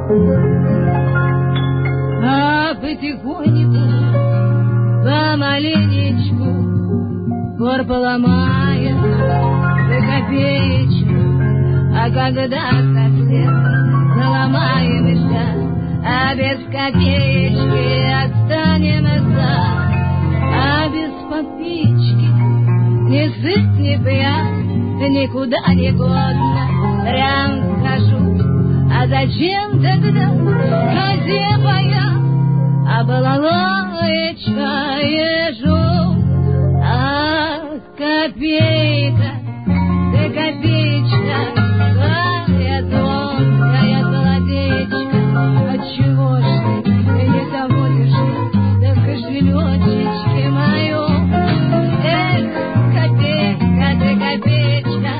А потихоньку, помаленечку, гор поломает за копеечку. А когда совсем наломаемся, а без копеечки останемся, а без подпички ни сыт, ни пьян, никуда не годно, прям скажу. А зачем тогда хозяйка, а балалаечка ежу? Ах, копейка, ты копеечка, твоя звонкая колодечка, отчего ж ты не заводишься да в кошелечечке моем? Эх, копейка, ты копеечка,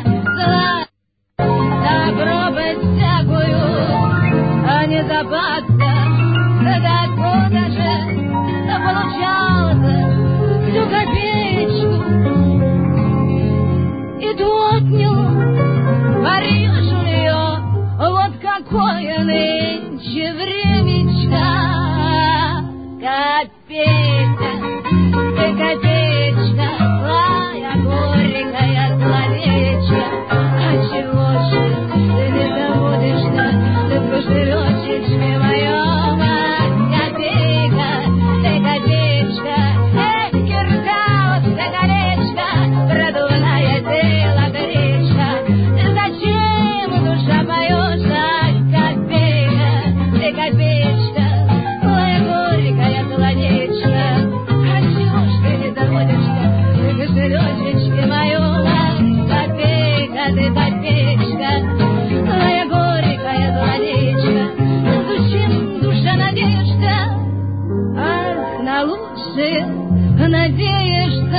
добро бы всякую, а не запасся, да откуда же получал-то всю копеечку? И отнял, порежь у нее, вот какое нынче времечко. Копейка, ты копеечка, злая, горькая словечко, отчего ж ты не заводишься да в кошелечечке моем? Копейка, ты копеечка, эх, киргазское колечко, продувная тело горечка, зачем душа поешь? Копейка, ты копеечка, моя горькая колодечка, отчего ж ты не заводишься в кошелечечке моем? Копейка, ты копеечка, моя горькая колодечка, зачем душа надеешься? Ах, на лучшее надеешься?